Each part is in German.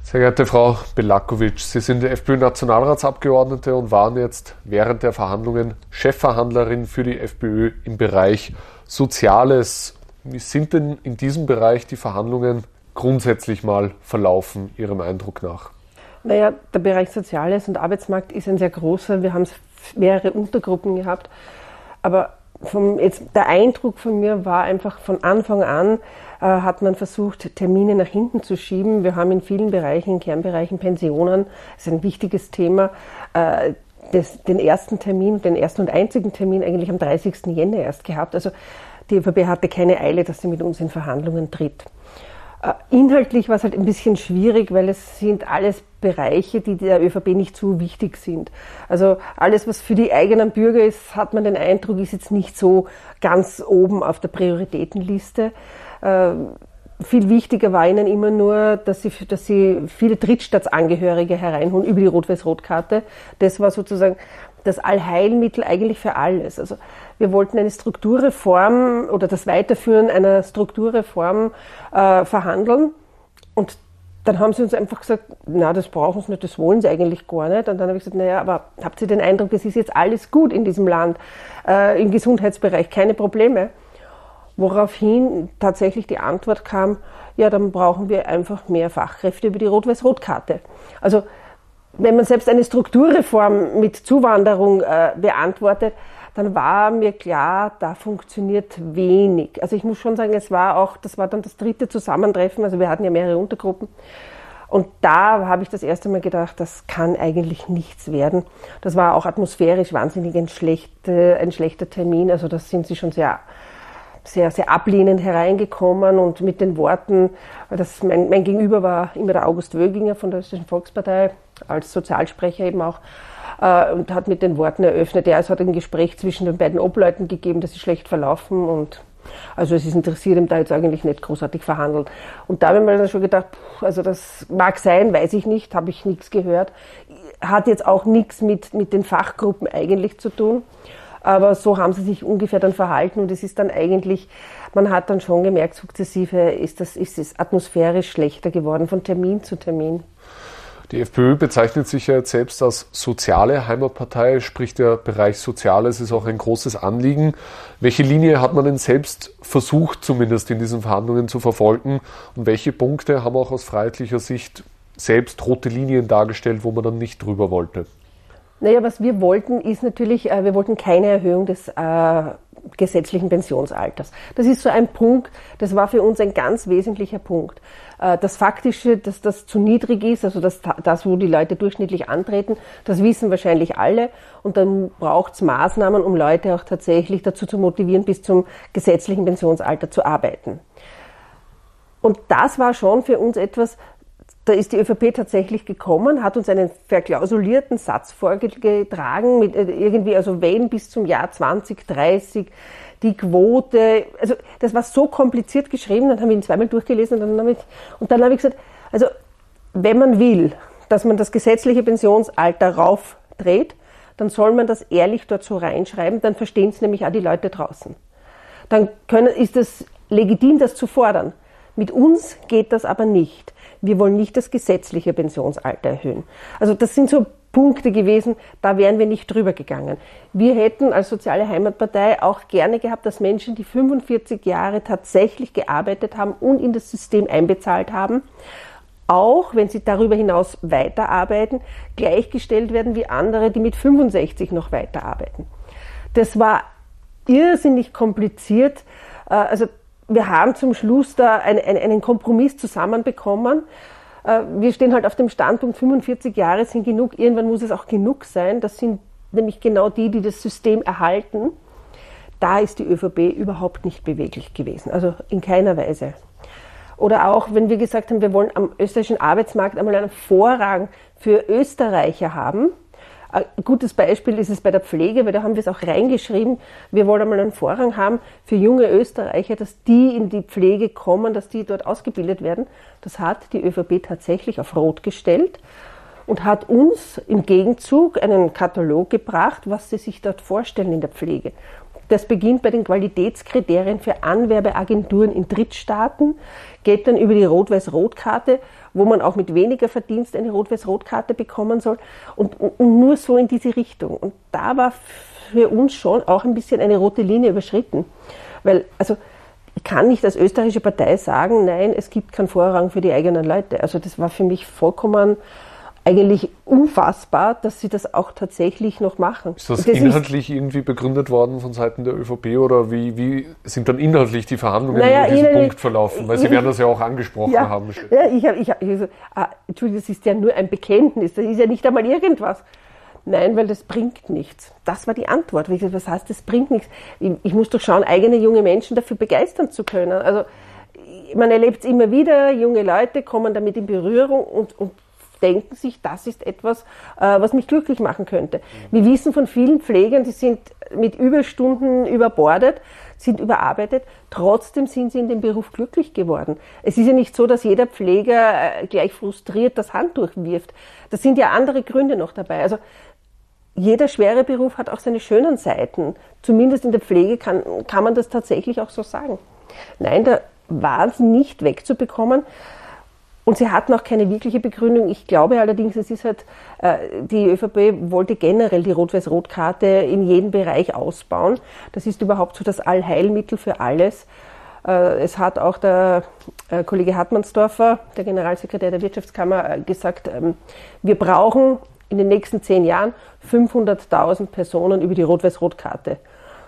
Sehr geehrte Frau Belakovic, Sie sind FPÖ-Nationalratsabgeordnete und waren jetzt während der Verhandlungen Chefverhandlerin für die FPÖ im Bereich Soziales. Wie sind denn in diesem Bereich die Verhandlungen grundsätzlich mal verlaufen, Ihrem Eindruck nach? Naja, der Bereich Soziales und Arbeitsmarkt ist ein sehr großer. Wir haben mehrere Untergruppen gehabt. Aber der Eindruck von mir war einfach von Anfang an, hat man versucht, Termine nach hinten zu schieben. Wir haben in vielen Bereichen, in Kernbereichen Pensionen, das ist ein wichtiges Thema, den ersten und einzigen Termin eigentlich am 30. Jänner erst gehabt. Also die ÖVP hatte keine Eile, dass sie mit uns in Verhandlungen tritt. Inhaltlich war es halt ein bisschen schwierig, weil es sind alles Bereiche, die der ÖVP nicht so wichtig sind. Also alles, was für die eigenen Bürger ist, hat man den Eindruck, ist jetzt nicht so ganz oben auf der Prioritätenliste. Viel wichtiger war ihnen immer nur, dass sie viele Drittstaatsangehörige hereinholen über die Rot-Weiß-Rot-Karte. Das war sozusagen das Allheilmittel eigentlich für alles. Also wir wollten eine Strukturreform oder das Weiterführen einer Strukturreform verhandeln und dann haben sie uns einfach gesagt, na, das brauchen sie nicht, das wollen sie eigentlich gar nicht. Und dann habe ich gesagt, naja, aber habt ihr den Eindruck, es ist jetzt alles gut in diesem Land, im Gesundheitsbereich, keine Probleme? Woraufhin tatsächlich die Antwort kam, ja, dann brauchen wir einfach mehr Fachkräfte über die Rot-Weiß-Rot-Karte. Also wenn man selbst eine Strukturreform mit Zuwanderung beantwortet, dann war mir klar, da funktioniert wenig. Also ich muss schon sagen, das war dann das dritte Zusammentreffen, also wir hatten ja mehrere Untergruppen. Und da habe ich das erste Mal gedacht, das kann eigentlich nichts werden. Das war auch atmosphärisch wahnsinnig ein schlechter Termin, also das sind sie schon sehr ablehnend hereingekommen und mit den Worten, mein Gegenüber war immer der August Wöginger von der Österreichischen Volkspartei, als Sozialsprecher eben auch, und hat mit den Worten eröffnet, ja, es hat ein Gespräch zwischen den beiden Obleuten gegeben, das ist schlecht verlaufen und also es ist interessiert ihm da jetzt eigentlich nicht großartig verhandeln. Und da habe ich mir dann schon gedacht, also das mag sein, weiß ich nicht, habe ich nichts gehört, hat jetzt auch nichts mit den Fachgruppen eigentlich zu tun. Aber so haben sie sich ungefähr dann verhalten und es ist dann eigentlich, man hat dann schon gemerkt, sukzessive ist es atmosphärisch schlechter geworden von Termin zu Termin. Die FPÖ bezeichnet sich ja jetzt selbst als soziale Heimatpartei, sprich der Bereich Soziales ist auch ein großes Anliegen. Welche Linie hat man denn selbst versucht, zumindest in diesen Verhandlungen zu verfolgen und welche Punkte haben auch aus freiheitlicher Sicht selbst rote Linien dargestellt, wo man dann nicht drüber wollte? Naja, was wir wollten, ist natürlich, wir wollten keine Erhöhung des gesetzlichen Pensionsalters. Das ist so ein Punkt, das war für uns ein ganz wesentlicher Punkt. Das Faktische, dass das zu niedrig ist, also das, wo die Leute durchschnittlich antreten, das wissen wahrscheinlich alle. Und dann braucht es Maßnahmen, um Leute auch tatsächlich dazu zu motivieren, bis zum gesetzlichen Pensionsalter zu arbeiten. Und das war schon für uns etwas, da ist die ÖVP tatsächlich gekommen, hat uns einen verklausulierten Satz vorgetragen, mit irgendwie, also wenn bis zum Jahr 2030 die Quote, also das war so kompliziert geschrieben, dann haben wir ihn zweimal durchgelesen und dann habe ich gesagt, also wenn man will, dass man das gesetzliche Pensionsalter raufdreht, dann soll man das ehrlich dort so reinschreiben, dann verstehen es nämlich auch die Leute draußen. Dann ist es legitim, das zu fordern. Mit uns geht das aber nicht. Wir wollen nicht das gesetzliche Pensionsalter erhöhen. Also das sind so Punkte gewesen, da wären wir nicht drüber gegangen. Wir hätten als soziale Heimatpartei auch gerne gehabt, dass Menschen, die 45 Jahre tatsächlich gearbeitet haben und in das System einbezahlt haben, auch wenn sie darüber hinaus weiterarbeiten, gleichgestellt werden wie andere, die mit 65 noch weiterarbeiten. Das war irrsinnig kompliziert. Also wir haben zum Schluss da einen Kompromiss zusammenbekommen. Wir stehen halt auf dem Standpunkt, 45 Jahre sind genug, irgendwann muss es auch genug sein. Das sind nämlich genau die das System erhalten. Da ist die ÖVP überhaupt nicht beweglich gewesen, also in keiner Weise. Oder auch, wenn wir gesagt haben, wir wollen am österreichischen Arbeitsmarkt einmal einen Vorrang für Österreicher haben. Ein gutes Beispiel ist es bei der Pflege, weil da haben wir es auch reingeschrieben, wir wollen einmal einen Vorrang haben für junge Österreicher, dass die in die Pflege kommen, dass die dort ausgebildet werden. Das hat die ÖVP tatsächlich auf Rot gestellt und hat uns im Gegenzug einen Katalog gebracht, was sie sich dort vorstellen in der Pflege. Das beginnt bei den Qualitätskriterien für Anwerbeagenturen in Drittstaaten, geht dann über die Rot-Weiß-Rot-Karte, wo man auch mit weniger Verdienst eine Rot-Weiß-Rot-Karte bekommen soll und nur so in diese Richtung. Und da war für uns schon auch ein bisschen eine rote Linie überschritten, weil also ich kann nicht als österreichische Partei sagen, nein, es gibt keinen Vorrang für die eigenen Leute. Also das war für mich vollkommen eigentlich unfassbar, dass sie das auch tatsächlich noch machen. Ist das inhaltlich irgendwie begründet worden von Seiten der ÖVP oder wie sind dann inhaltlich die Verhandlungen über diesen Punkt verlaufen? Weil Sie werden das ja auch angesprochen haben. Ja, ich habe gesagt, Entschuldigung, das ist ja nur ein Bekenntnis, das ist ja nicht einmal irgendwas. Nein, weil das bringt nichts. Das war die Antwort. Ich gesagt, was heißt, das bringt nichts? Ich muss doch schauen, eigene junge Menschen dafür begeistern zu können. Also man erlebt es immer wieder, junge Leute kommen damit in Berührung und denken sich, das ist etwas, was mich glücklich machen könnte. Wir wissen von vielen Pflegern, die sind mit Überstunden überbordet, sind überarbeitet, trotzdem sind sie in dem Beruf glücklich geworden. Es ist ja nicht so, dass jeder Pfleger gleich frustriert das Handtuch wirft. Da sind ja andere Gründe noch dabei. Also jeder schwere Beruf hat auch seine schönen Seiten. Zumindest in der Pflege kann man das tatsächlich auch so sagen. Nein, da war es nicht wegzubekommen. Und sie hatten auch keine wirkliche Begründung. Ich glaube allerdings, es ist halt, die ÖVP wollte generell die Rot-Weiß-Rot-Karte in jedem Bereich ausbauen. Das ist überhaupt so das Allheilmittel für alles. Es hat auch der Kollege Hartmannsdorfer, der Generalsekretär der Wirtschaftskammer, gesagt, wir brauchen in den nächsten 10 Jahren 500.000 Personen über die Rot-Weiß-Rot-Karte.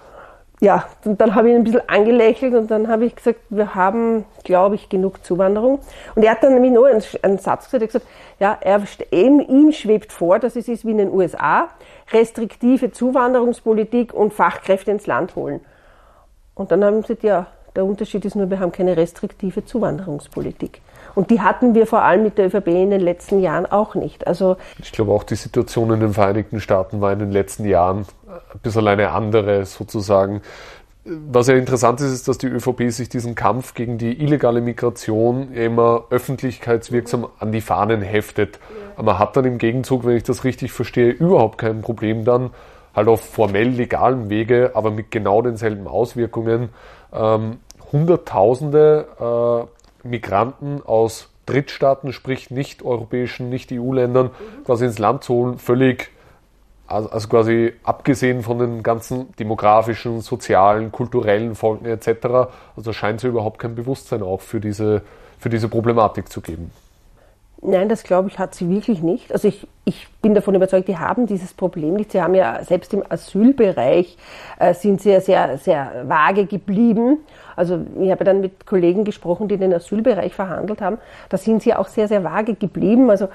Ja, und dann habe ich ihn ein bisschen angelächelt und dann habe ich gesagt, wir haben, glaube ich, genug Zuwanderung. Und er hat dann nämlich nur einen Satz gesagt, er hat gesagt, ja, ihm schwebt vor, dass es ist wie in den USA, restriktive Zuwanderungspolitik und Fachkräfte ins Land holen. Und dann haben wir gesagt, ja, der Unterschied ist nur, wir haben keine restriktive Zuwanderungspolitik. Und die hatten wir vor allem mit der ÖVP in den letzten Jahren auch nicht. Also ich glaube auch, die Situation in den Vereinigten Staaten war in den letzten Jahren ein bisschen eine andere sozusagen. Was ja interessant ist, ist, dass die ÖVP sich diesen Kampf gegen die illegale Migration immer öffentlichkeitswirksam an die Fahnen heftet. Aber man hat dann im Gegenzug, wenn ich das richtig verstehe, überhaupt kein Problem dann, halt auf formell legalem Wege, aber mit genau denselben Auswirkungen, Hunderttausende Migranten aus Drittstaaten, sprich nicht-europäischen, nicht-EU-Ländern, quasi ins Land zu holen, völlig, also quasi abgesehen von den ganzen demografischen, sozialen, kulturellen Folgen etc. Also scheint es ja überhaupt kein Bewusstsein auch für diese Problematik zu geben. Nein, das glaube ich, hat sie wirklich nicht. Also ich bin davon überzeugt, die haben dieses Problem nicht. Sie haben ja selbst im Asylbereich sind sie ja sehr, sehr vage geblieben. Also ich habe dann mit Kollegen gesprochen, die den Asylbereich verhandelt haben. Da sind sie auch sehr, sehr vage geblieben. Also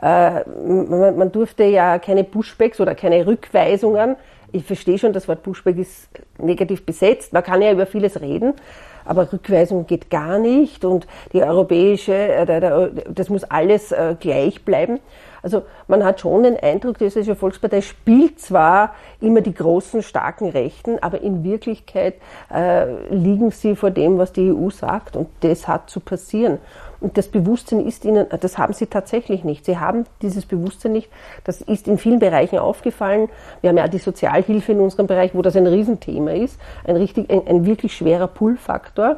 man durfte ja keine Pushbacks oder keine Rückweisungen. Ich verstehe schon, das Wort Pushback ist negativ besetzt. Man kann ja über vieles reden. Aber Rückweisung geht gar nicht und die europäische, das muss alles gleich bleiben. Also man hat schon den Eindruck, die Österreichische Volkspartei spielt zwar immer die großen, starken Rechten, aber in Wirklichkeit liegen sie vor dem, was die EU sagt und das hat zu passieren. Und das Bewusstsein ist ihnen, das haben sie tatsächlich nicht. Sie haben dieses Bewusstsein nicht. Das ist in vielen Bereichen aufgefallen. Wir haben ja die Sozialhilfe in unserem Bereich, wo das ein Riesenthema ist. Ein wirklich schwerer Pull-Faktor,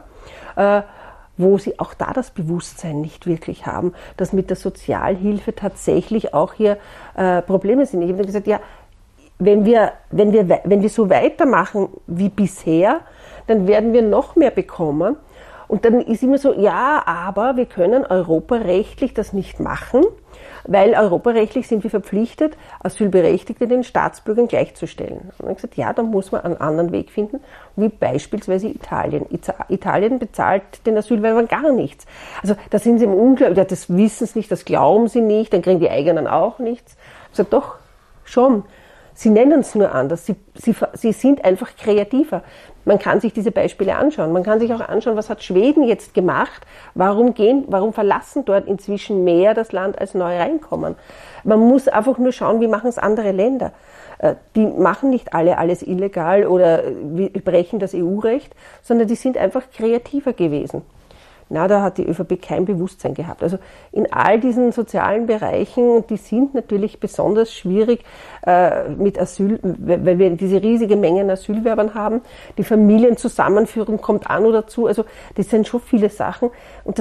wo sie auch da das Bewusstsein nicht wirklich haben, dass mit der Sozialhilfe tatsächlich auch hier Probleme sind. Ich habe gesagt, ja, wenn wir so weitermachen wie bisher, dann werden wir noch mehr bekommen. Und dann ist immer so, ja, aber wir können europarechtlich das nicht machen, weil europarechtlich sind wir verpflichtet, Asylberechtigte den Staatsbürgern gleichzustellen. Und dann habe ich gesagt, ja, dann muss man einen anderen Weg finden, wie beispielsweise Italien. Italien bezahlt den Asylbewerbern gar nichts. Also da sind sie im Unglauben, ja, das wissen sie nicht, das glauben sie nicht, dann kriegen die eigenen auch nichts. Ich habe gesagt, doch, schon. Sie nennen es nur anders. Sie sind einfach kreativer. Man kann sich diese Beispiele anschauen. Man kann sich auch anschauen, was hat Schweden jetzt gemacht? Warum verlassen dort inzwischen mehr das Land als neu reinkommen? Man muss einfach nur schauen, wie machen es andere Länder. Die machen nicht alles illegal oder brechen das EU-Recht, sondern die sind einfach kreativer gewesen. Na, da hat die ÖVP kein Bewusstsein gehabt. Also in all diesen sozialen Bereichen, die sind natürlich besonders schwierig mit Asyl, weil wir diese riesige Menge an Asylwerbern haben. Die Familienzusammenführung kommt an oder zu. Also das sind schon viele Sachen. Und das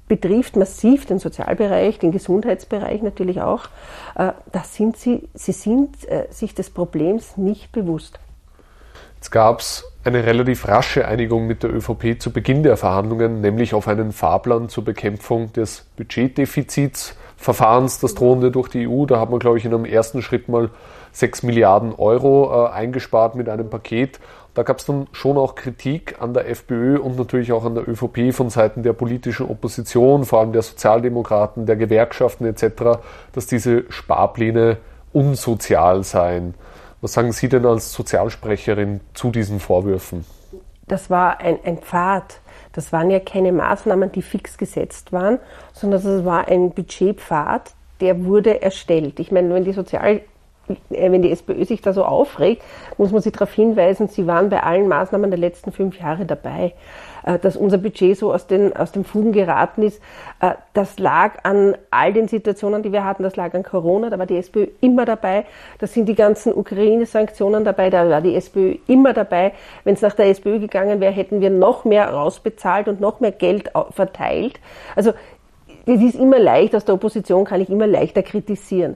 betrifft massiv den Sozialbereich, den Gesundheitsbereich natürlich auch. Sie sind sich des Problems nicht bewusst. Jetzt gab es eine relativ rasche Einigung mit der ÖVP zu Beginn der Verhandlungen, nämlich auf einen Fahrplan zur Bekämpfung des Budgetdefizitsverfahrens, das drohende durch die EU. Da hat man, glaube ich, in einem ersten Schritt mal 6 Milliarden Euro eingespart mit einem Paket. Da gab es dann schon auch Kritik an der FPÖ und natürlich auch an der ÖVP von Seiten der politischen Opposition, vor allem der Sozialdemokraten, der Gewerkschaften etc., dass diese Sparpläne unsozial seien. Was sagen Sie denn als Sozialsprecherin zu diesen Vorwürfen? Das war ein Pfad. Das waren ja keine Maßnahmen, die fix gesetzt waren, sondern das war ein Budgetpfad, der wurde erstellt. Ich meine, wenn die SPÖ sich da so aufregt, muss man sie darauf hinweisen, sie waren bei allen Maßnahmen der letzten 5 Jahre dabei. Dass unser Budget so aus den Fugen geraten ist, das lag an all den Situationen, die wir hatten, das lag an Corona, da war die SPÖ immer dabei, da sind die ganzen Ukraine-Sanktionen dabei, da war die SPÖ immer dabei. Wenn es nach der SPÖ gegangen wäre, hätten wir noch mehr rausbezahlt und noch mehr Geld verteilt. Also es ist immer leicht, aus der Opposition kann ich immer leichter kritisieren.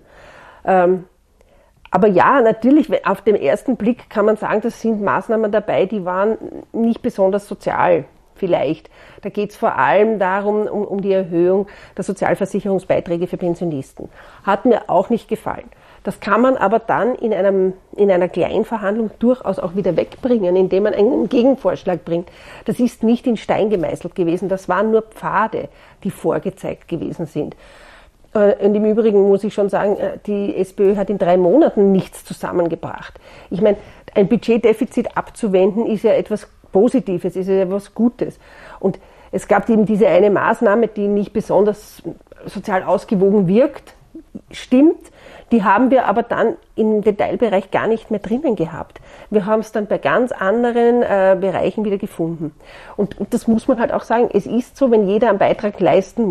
Aber ja, natürlich, auf den ersten Blick kann man sagen, das sind Maßnahmen dabei, die waren nicht besonders sozial vielleicht. Da geht es vor allem darum, um die Erhöhung der Sozialversicherungsbeiträge für Pensionisten. Hat mir auch nicht gefallen. Das kann man aber dann in einer Kleinverhandlung durchaus auch wieder wegbringen, indem man einen Gegenvorschlag bringt. Das ist nicht in Stein gemeißelt gewesen, das waren nur Pfade, die vorgezeigt gewesen sind. Und im Übrigen muss ich schon sagen, die SPÖ hat in 3 Monaten nichts zusammengebracht. Ich meine, ein Budgetdefizit abzuwenden ist ja etwas Positives, ist ja etwas Gutes. Und es gab eben diese eine Maßnahme, die nicht besonders sozial ausgewogen wirkt, stimmt. Die haben wir aber dann im Detailbereich gar nicht mehr drinnen gehabt. Wir haben es dann bei ganz anderen Bereichen wieder gefunden. Und das muss man halt auch sagen, es ist so, wenn jeder einen Beitrag leisten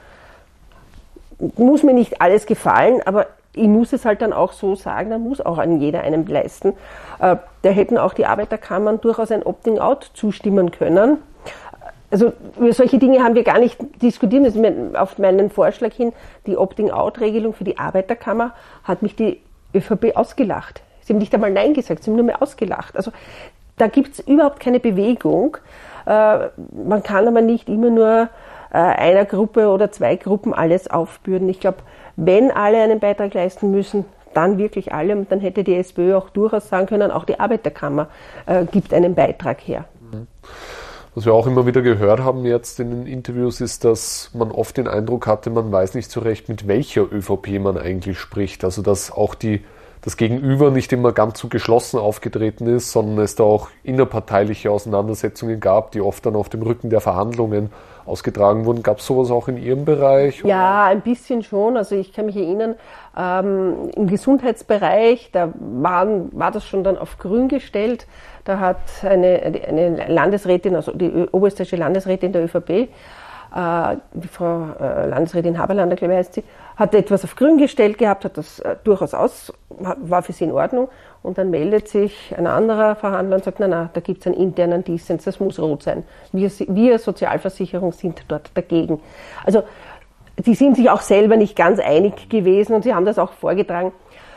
muss mir nicht alles gefallen, aber ich muss es halt dann auch so sagen, dann muss auch an jeder einen leisten. Da hätten auch die Arbeiterkammern durchaus ein Opting-out zustimmen können. Also über solche Dinge haben wir gar nicht diskutiert. Also auf meinen Vorschlag hin, die Opting-out-Regelung für die Arbeiterkammer hat mich die ÖVP ausgelacht. Sie haben nicht einmal Nein gesagt, sie haben nur mehr ausgelacht. Also da gibt es überhaupt keine Bewegung. Man kann aber nicht immer nur einer Gruppe oder 2 Gruppen alles aufbürden. Ich glaube, wenn alle einen Beitrag leisten müssen, dann wirklich alle. Und dann hätte die SPÖ auch durchaus sagen können, auch die Arbeiterkammer gibt einen Beitrag her. Was wir auch immer wieder gehört haben jetzt in den Interviews ist, dass man oft den Eindruck hatte, man weiß nicht so recht, mit welcher ÖVP man eigentlich spricht. Also dass auch das Gegenüber nicht immer ganz so geschlossen aufgetreten ist, sondern es da auch innerparteiliche Auseinandersetzungen gab, die oft dann auf dem Rücken der Verhandlungen ausgetragen wurden. Gab es sowas auch in Ihrem Bereich? Ja, ein bisschen schon. Also ich kann mich erinnern, im Gesundheitsbereich, da war das schon dann auf grün gestellt. Da hat eine Landesrätin, also die oberösterreichische Landesrätin der ÖVP, die Frau Landesrätin Haberlander, glaube ich, heißt sie, hat etwas auf grün gestellt gehabt, hat das durchaus war für sie in Ordnung. Und dann meldet sich ein anderer Verhandler und sagt, na, da gibt es einen internen Dissens, das muss rot sein. Wir Sozialversicherung sind dort dagegen. Also die sind sich auch selber nicht ganz einig gewesen und sie haben das auch vorgetragen.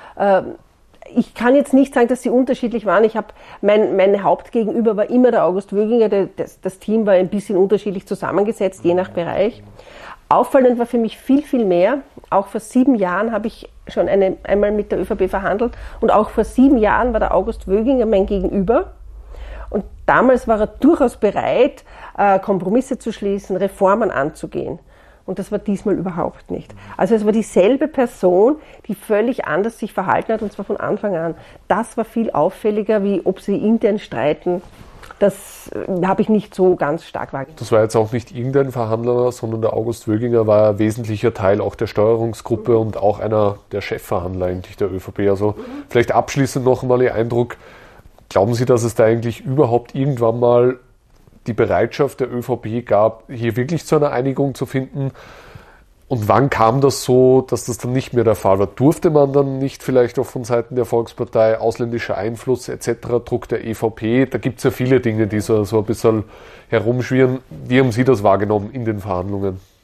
Ich kann jetzt nicht sagen, dass sie unterschiedlich waren. Mein Hauptgegenüber war immer der August Wöginger. Das Team war ein bisschen unterschiedlich zusammengesetzt, je nach Bereich. Auffallend war für mich viel, viel mehr. Auch vor 7 Jahren habe ich schon einmal mit der ÖVP verhandelt. Und auch vor 7 Jahren war der August Wöginger mein Gegenüber. Und damals war er durchaus bereit, Kompromisse zu schließen, Reformen anzugehen. Und das war diesmal überhaupt nicht. Also es war dieselbe Person, die völlig anders sich verhalten hat, und zwar von Anfang an. Das war viel auffälliger, wie ob sie intern streiten. Das habe ich nicht so ganz stark wahrgenommen. Das war jetzt auch nicht irgendein Verhandler, sondern der August Wöginger war ein wesentlicher Teil auch der Steuerungsgruppe und auch einer der Chefverhandler eigentlich der ÖVP. Also vielleicht abschließend noch einmal Ihr Eindruck. Glauben Sie, dass es da eigentlich überhaupt irgendwann mal die Bereitschaft der ÖVP gab, hier wirklich zu einer Einigung zu finden? Und wann kam das so, dass das dann nicht mehr der Fall war? Durfte man dann nicht vielleicht auch von Seiten der Volkspartei ausländischer Einfluss etc., Druck der EVP? Da gibt es ja viele Dinge, die so ein bisschen herumschwirren. Wie haben Sie das wahrgenommen in den Verhandlungen?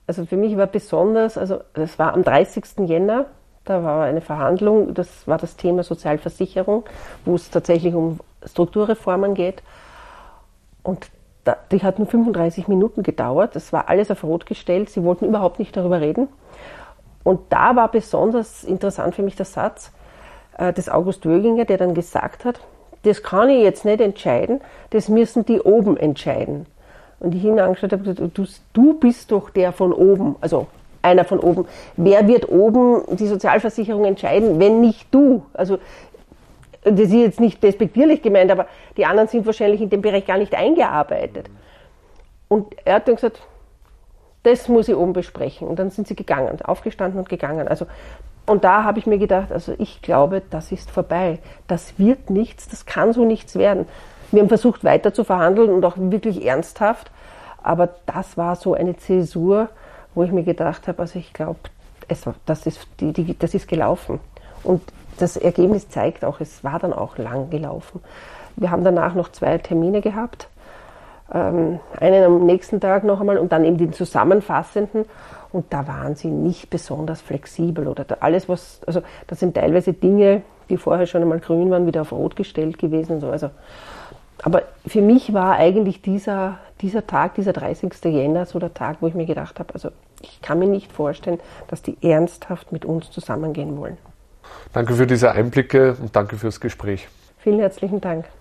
Also für mich war besonders, also das war am 30. Jänner, da war eine Verhandlung, das war das Thema Sozialversicherung, wo es tatsächlich um Strukturreformen geht. Und die hat nur 35 Minuten gedauert, das war alles auf Rot gestellt, sie wollten überhaupt nicht darüber reden. Und da war besonders interessant für mich der Satz des August Wöginger, der dann gesagt hat, das kann ich jetzt nicht entscheiden, das müssen die oben entscheiden. Und ich ihn angeschaut habe, du bist doch der von oben, also einer von oben. Wer wird oben die Sozialversicherung entscheiden, wenn nicht du? Also das ist jetzt nicht despektierlich gemeint, aber die anderen sind wahrscheinlich in dem Bereich gar nicht eingearbeitet. Und er hat dann gesagt, das muss ich oben besprechen. Und dann sind sie gegangen, aufgestanden und gegangen. Also, und da habe ich mir gedacht, also ich glaube, das ist vorbei. Das wird nichts, das kann so nichts werden. Wir haben versucht, weiter zu verhandeln und auch wirklich ernsthaft. Aber das war so eine Zäsur, wo ich mir gedacht habe, also ich glaube, das ist gelaufen. Und das Ergebnis zeigt auch, es war dann auch lang gelaufen. Wir haben danach noch 2 Termine gehabt. Einen am nächsten Tag noch einmal und dann eben den zusammenfassenden. Und da waren sie nicht besonders flexibel. Oder alles, also das sind teilweise Dinge, die vorher schon einmal grün waren, wieder auf rot gestellt gewesen und so. Also, aber für mich war eigentlich dieser Tag, dieser 30. Jänner, so der Tag, wo ich mir gedacht habe, also ich kann mir nicht vorstellen, dass die ernsthaft mit uns zusammengehen wollen. Danke für diese Einblicke und danke fürs Gespräch. Vielen herzlichen Dank.